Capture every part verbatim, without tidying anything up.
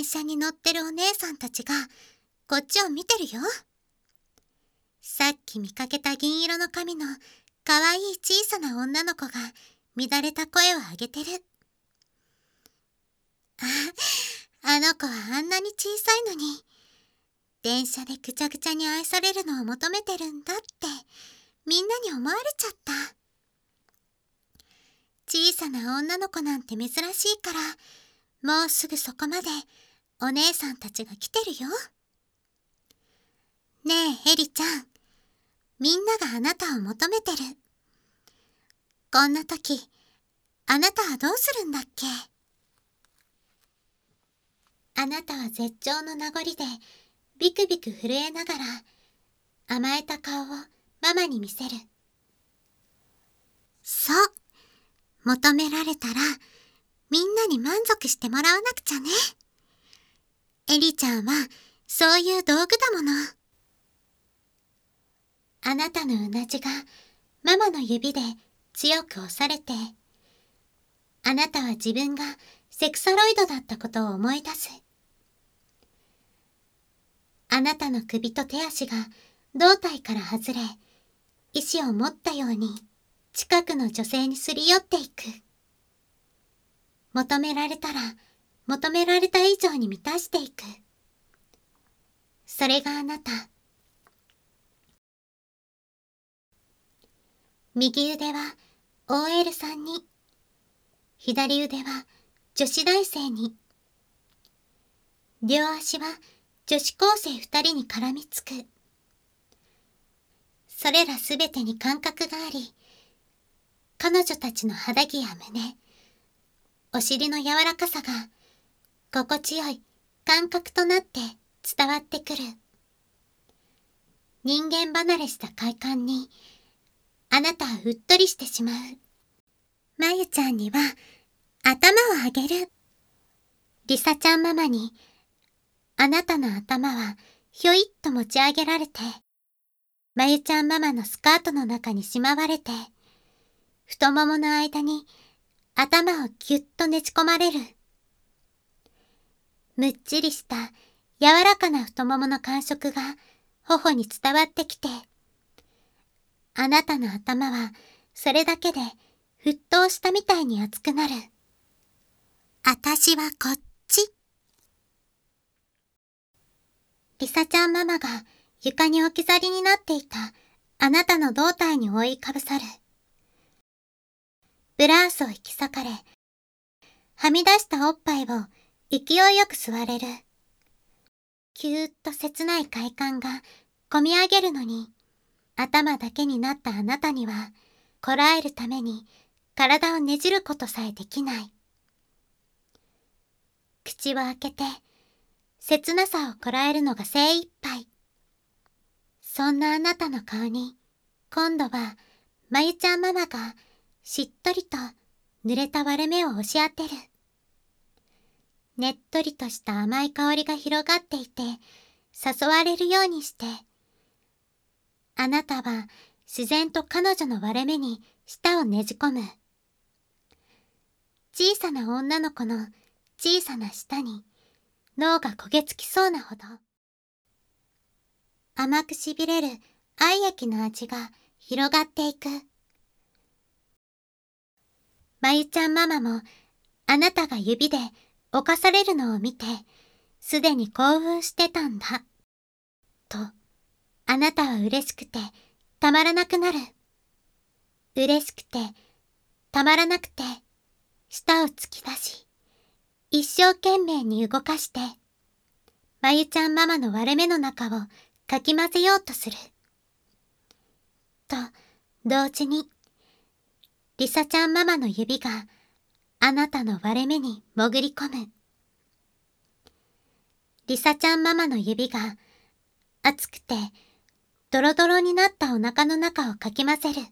車に乗ってるお姉さんたちがこっちを見てるよ。さっき見かけた銀色の髪のかわいい小さな女の子が乱れた声を上げてる。あ、あの子はあんなに小さいのに、電車でぐちゃぐちゃに愛されるのを求めてるんだってみんなに思われちゃった。小さな女の子なんて珍しいから、もうすぐそこまでお姉さんたちが来てるよ。ねえエリちゃん、みんながあなたを求めてる。こんな時、あなたはどうするんだっけ？あなたは絶頂の名残でビクビク震えながら甘えた顔をママに見せる。そう、求められたらみんなに満足してもらわなくちゃね。エリちゃんはそういう道具だもの。あなたのうなじがママの指で強く押されて、あなたは自分がセクサロイドだったことを思い出す。あなたの首と手足が胴体から外れ、意志を持ったように近くの女性にすり寄っていく。求められたら求められた以上に満たしていく。それがあなた。右腕は オーエル さんに、左腕は女子大生に、両足は女子高生二人に絡みつく。それらすべてに感覚があり、彼女たちの肌着や胸、お尻の柔らかさが心地よい感覚となって伝わってくる。人間離れした快感にあなたはうっとりしてしまう。まゆちゃんには頭をあげる。りさちゃんママにあなたの頭はひょいっと持ち上げられて、まゆちゃんママのスカートの中にしまわれて、太ももの間に頭をぎゅっとねじ込まれる。むっちりした柔らかな太ももの感触が頬に伝わってきて、あなたの頭はそれだけで沸騰したみたいに熱くなる。あたしはこっち。りさちゃんママが床に置き去りになっていたあなたの胴体に覆いかぶさる。ブラウスを引き裂かれ、はみ出したおっぱいを勢いよく吸われる。ぎゅーっと切ない快感がこみ上げるのに、頭だけになったあなたには、こらえるために体をねじることさえできない。口を開けて、切なさをこらえるのが精一杯。そんなあなたの顔に、今度は、まゆちゃんママがしっとりと濡れた割れ目を押し当てる。ねっとりとした甘い香りが広がっていて、誘われるようにして、あなたは自然と彼女の割れ目に舌をねじ込む。小さな女の子の小さな舌に脳が焦げつきそうなほど。甘くしびれる愛液の味が広がっていく。まゆちゃんママもあなたが指で犯されるのを見て、すでに興奮してたんだ。と、あなたは嬉しくてたまらなくなる。嬉しくてたまらなくて、舌を突き出し、一生懸命に動かして、まゆちゃんママの割れ目の中をかき混ぜようとする。と、同時に、りさちゃんママの指があなたの割れ目に潜り込む。りさちゃんママの指が熱くてドロドロになったお腹の中をかき混ぜる。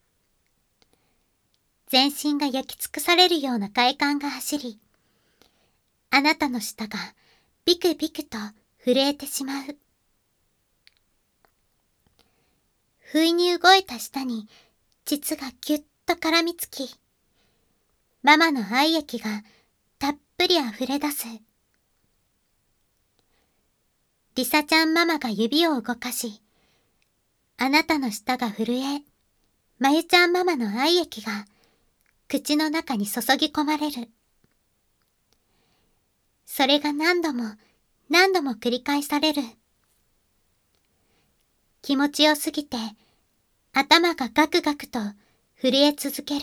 全身が焼き尽くされるような快感が走り、あなたの舌がビクビクと震えてしまう。不意に動いた舌に膣がぎゅっと絡みつき、ママの愛液がたっぷり溢れ出す。 リサちゃんママが指を動かし、あなたの舌が震え、まゆちゃんママの愛液が口の中に注ぎ込まれる。それが何度も何度も繰り返される。気持ちよすぎて頭がガクガクと震え続ける。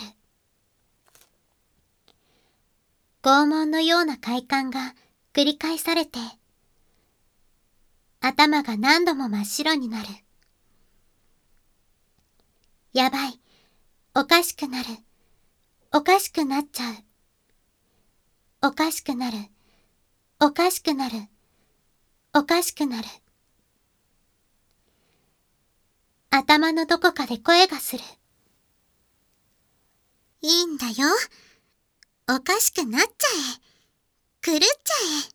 拷問のような快感が繰り返されて、頭が何度も真っ白になる。やばい、おかしくなる、おかしくなっちゃう。おかしくなる、おかしくなる、おかしくなる。頭のどこかで声がする。いいんだよ。おかしくなっちゃえ。狂っちゃえ。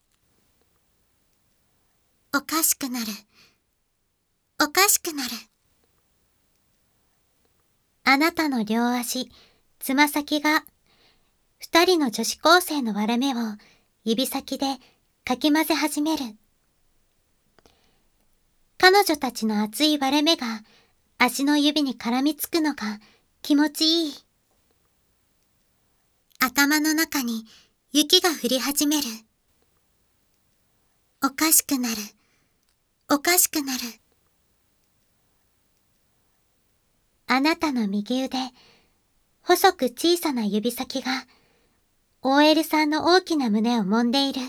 おかしくなる。おかしくなる。あなたの両足、つま先が、二人の女子高生の割れ目を指先でかき混ぜ始める。彼女たちの熱い割れ目が足の指に絡みつくのが気持ちいい。頭の中に雪が降り始める。おかしくなる。おかしくなる。あなたの右腕、細く小さな指先が オーエル さんの大きな胸を揉んでいる。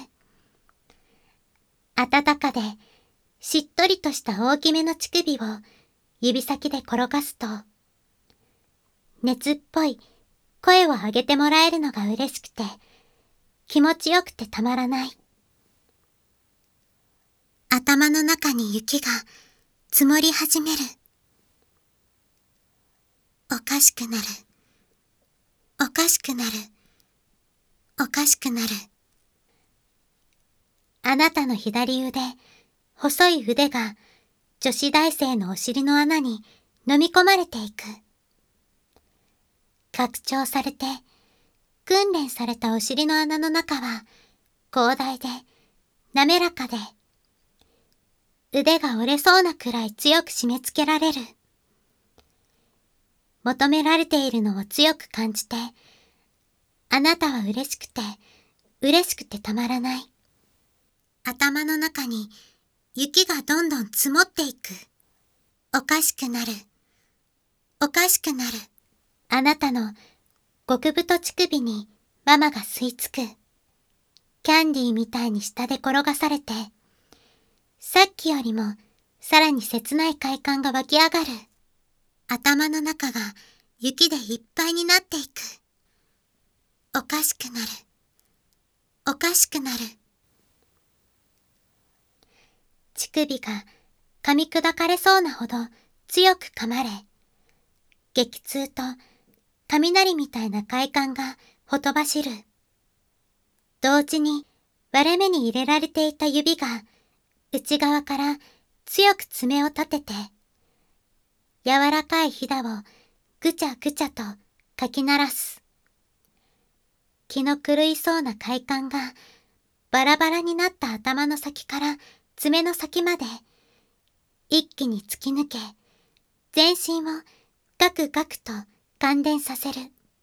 温かでしっとりとした大きめの乳首を指先で転がすと、熱っぽい声を上げてもらえるのが嬉しくて、気持ちよくてたまらない。頭の中に雪が積もり始める。おかしくなる。おかしくなる。おかしくなる。あなたの左腕、細い腕が女子大生のお尻の穴に飲み込まれていく。拡張されて、訓練されたお尻の穴の中は広大で滑らかで、腕が折れそうなくらい強く締め付けられる。求められているのを強く感じて、あなたは嬉しくて、嬉しくてたまらない。頭の中に雪がどんどん積もっていく。おかしくなる。おかしくなる。あなたの極太乳首にママが吸い付く。キャンディーみたいに下で転がされて、さっきよりもさらに切ない快感が湧き上がる。頭の中が雪でいっぱいになっていく。おかしくなる。おかしくなる。乳首が噛み砕かれそうなほど強く噛まれ、激痛と雷みたいな快感がほとばしる。同時に割れ目に入れられていた指が内側から強く爪を立てて、柔らかいひだをぐちゃぐちゃとかき鳴らす。気の狂いそうな快感がバラバラになった頭の先から爪の先まで一気に突き抜け、全身をガクガクと感電させる。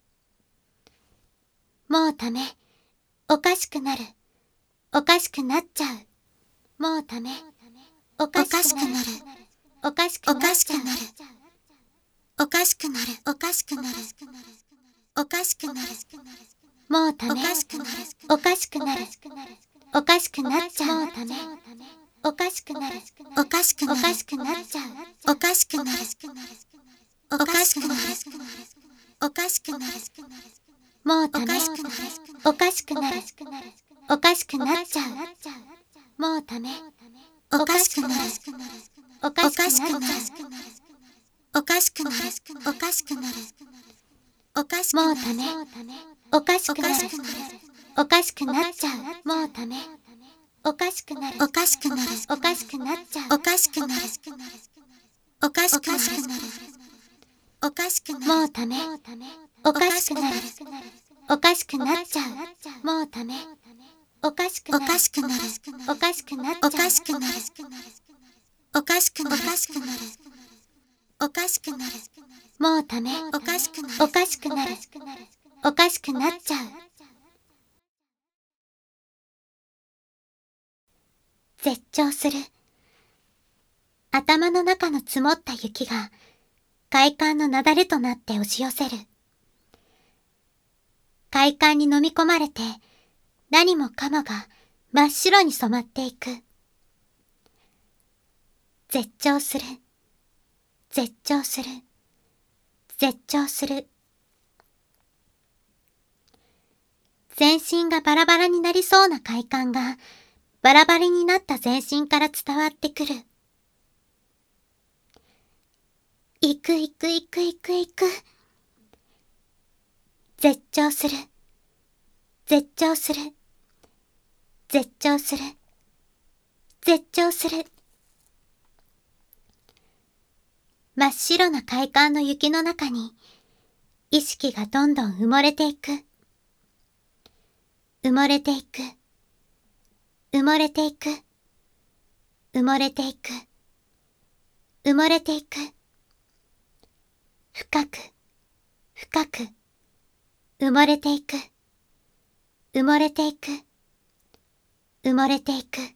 もうダメ。おかしくなる。おかしくなっちゃう。もうダメ。おかしくなる。おかしくなる。おかしくなる。おかしくなる。おかしくなる。おかしくなる。もうダメ。おかしくなる。おかしくなる。おかしくなっちゃう。もうダメ。おかしくなる。おかしくなる。おかしくなっちゃう。おかしくなる。おかしくなる。おかしくなる。もうダメ。おかしくなる。おかしくなっちゃう。もうダメ。おかしくなる。おかしくなる。おかしくなる。おかしくなる。おかしくなる。もうダメ。おかしくなる。おかしくなっちゃう。もうダメ。おかしくなる。おかしくなる。おかしくなっちゃう。おかしくなる。おかしくなる。おかしくなる。もうダメ。おかしくなる。おかしくなっちゃう。もうダメ。 おかしくなる、 おかしくなる、 おかしくなっちゃう、 おかしくなる、おかしくなる、おかしくなる、おかしくなる、 もうダメ、 おかしくなる、 おかしくなる、おかしくなっちゃう。絶頂する。頭の中の積もった雪が快感の雪崩となって押し寄せる。快感に飲み込まれて何もかもが真っ白に染まっていく。絶頂する。絶頂する。絶頂する。全身がバラバラになりそうな快感がバラバラになった全身から伝わってくる。行く行く行く行く行く。絶頂する。絶頂する。絶頂する。絶頂する。真っ白な快感の雪の中に意識がどんどん埋もれていく。埋もれていく。埋もれていく。埋もれていく。埋もれていく。深く、深く、埋もれていく。埋もれていく。埋もれていく。